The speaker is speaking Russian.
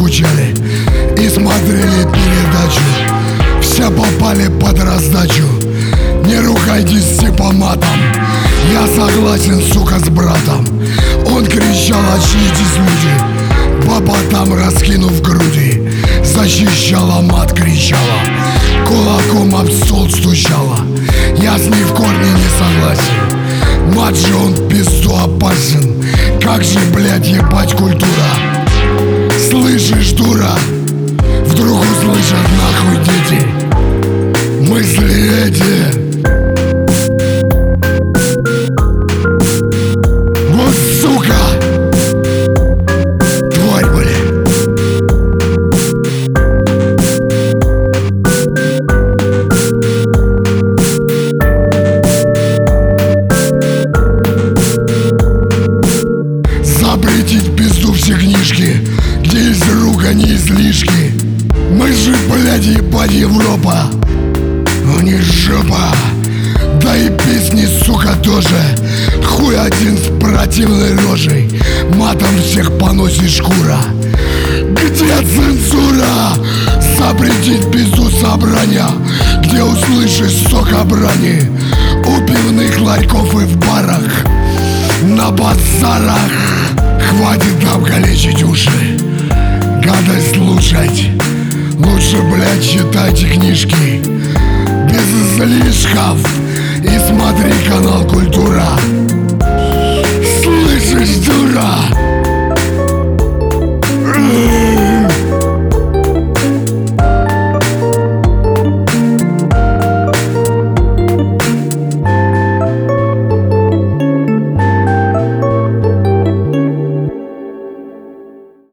скучали и смотрели передачу. Все попали под раздачу. Не ругайтесь типа матом, я согласен, сука, с братом. Он кричал: очнитесь, люди. Баба там, раскинув груди, защищала, мат кричала, кулаком об стол стучала. Я с ней в корне не согласен. Мат же он пизду опасен. Как же, блядь, ебать культура. Слышишь, дура? Вдруг услышат нахуй дети мысли эти. Вот сука, тварь, блядь. Запретить пизду все книжки, где есть ругань и излишки. Мы же, блядь, ебать, Европа, а не жопа. Да и песни, сука, тоже. Хуй один с противной рожей, матом всех поносит шкура. Где цензура? Запретить пизду собрания, где услышишь сока брани у пивных ларьков и в барах, на базарах. Хватит нам калечить уши, гадость слушать. Лучше, блядь, читайте книжки без излишков и смотри канал Культура.